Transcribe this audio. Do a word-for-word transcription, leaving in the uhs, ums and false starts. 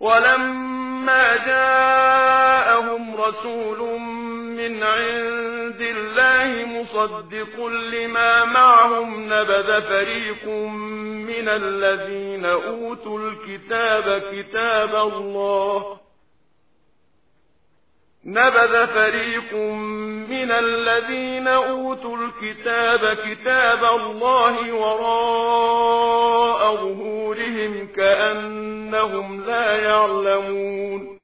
ولما جاءهم رسول من عند الله مصدق لما معهم نبذ فريق من الذين أوتوا الكتاب كتاب الله نبذ فريق من الذين أوتوا الكتاب كتاب الله وراء ظهورهم كأنهم لا يعلمون